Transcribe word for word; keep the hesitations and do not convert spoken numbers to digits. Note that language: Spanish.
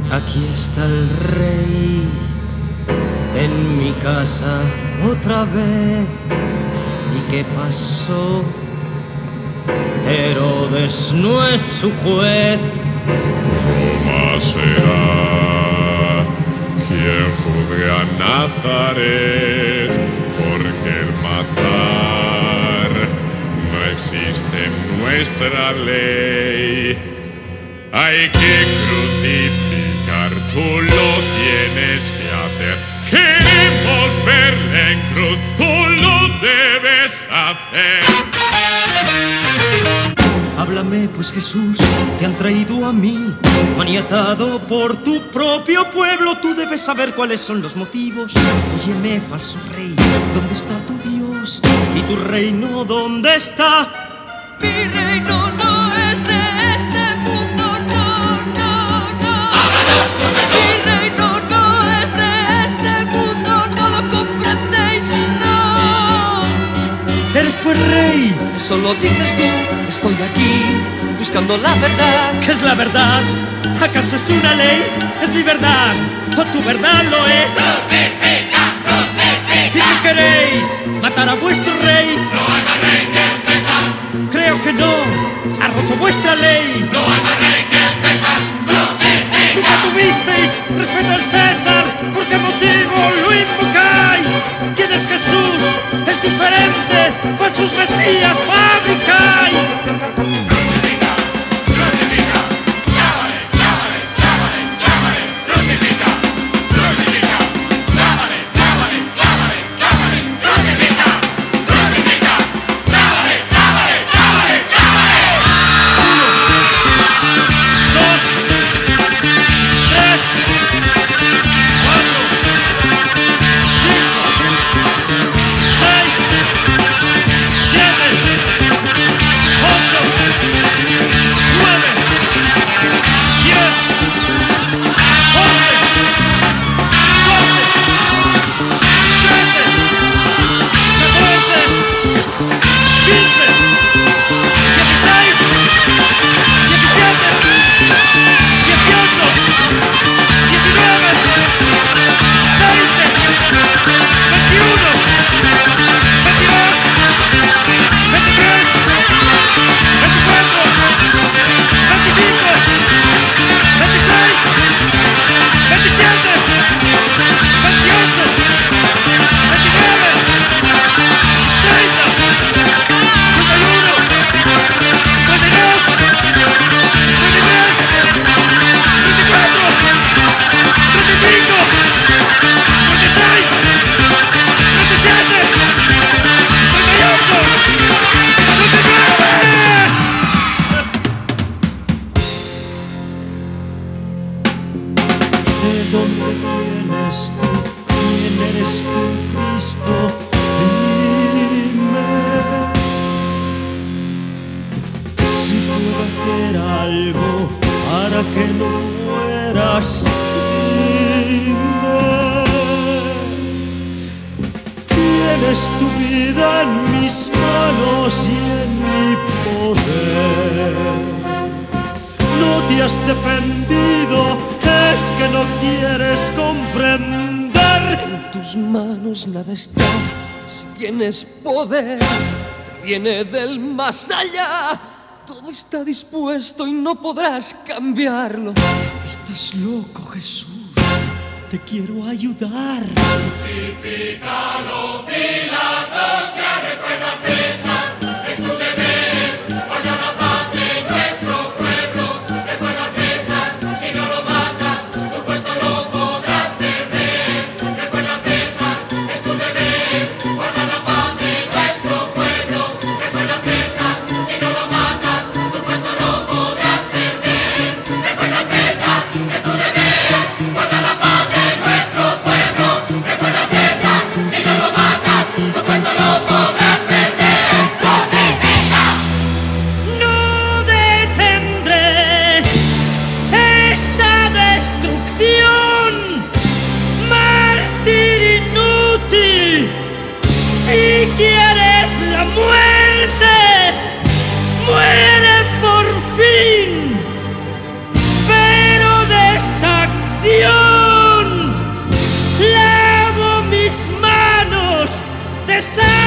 Aquí está el rey en mi casa otra vez. ¿Y qué pasó? Herodes no es su juez. Roma será quien juzgue a Nazaret, porque el matar no existe en nuestra ley. Hay que crucificar, tú lo tienes que hacer. Queremos verle en cruz, tú lo debes hacer. Háblame pues, Jesús, te han traído a mí, maniatado por tu propio pueblo. Tú debes saber cuáles son los motivos. Óyeme, falso rey, ¿dónde está tu Dios? ¿Y tu reino dónde está? Mi reino no es de este mundo, no, no, no. Háblanos con Jesús. Mi reino no es de este mundo, no lo comprendéis, no. Eres pues rey. Eso lo dices tú. Estoy aquí buscando la verdad. ¿Qué es la verdad? ¿Acaso es una ley? Es mi verdad, o tu verdad lo es. Crucifica, crucifica. ¿Y qué queréis? ¿Matar a vuestro rey? No hay más rey que el César. Creo que no, ha roto vuestra ley. No hay más rey que el César. Crucifica. Nunca tuvisteis respeto al César. ¿Por qué motivo lo invocáis? ¿Quién es Jesús? Es diferente, falsos mesías fabricáis. Crucifica, crucifica. Clávale, clávale, clávale, clávale. Crucifica, crucifica. Clávale, clávale, clávale, clávale. Crucifica, crucifica. Clávale, clávale, clávale, clávale. Dos, tres, cuatro, cinco, seis, siete, ocho, nueve, diez, once, doce, trece, catorce, quince, dieciséis, diecisiete, dieciocho, diecinueve, veinte, veintiuno, veintidós, veintitrés, veinticuatro, veinticinco, veintiséis, veintisiete, veintiocho, veintinueve, treinta, treinta y uno, treinta y dos, treinta y tres, treinta y cuatro, treinta y cinco, treinta y seis, treinta y siete, treinta y ocho, treinta y nueve. ¿De dónde vienes tú? ¿Quién eres tú, Cristo? Dime si puedo hacer algo para que no mueras. Dime. Tienes tu vida en mis manos y en mi poder. No te has defendido, es que no quieres comprender. En tus manos nada está, si tienes poder, te viene del más allá. Todo está dispuesto y no podrás cambiarlo. Estás loco, Jesús, te quiero ayudar. Crucifícalo, Pilatos, ya recuerda a César, es tu deber, por la paz de nuestro pueblo. Recuerda a César, si no lo matas, tu puesto lo podrás perder. Recuerda a César, es tu deber, por la paz de nuestro pueblo. Recuerda a César, si no lo matas, tu puesto lo podrás perder. Recuerda a César, es tu deber, guarda la paz de nuestro pueblo. Recuerda a César, si no lo matas, tu puesto lo César.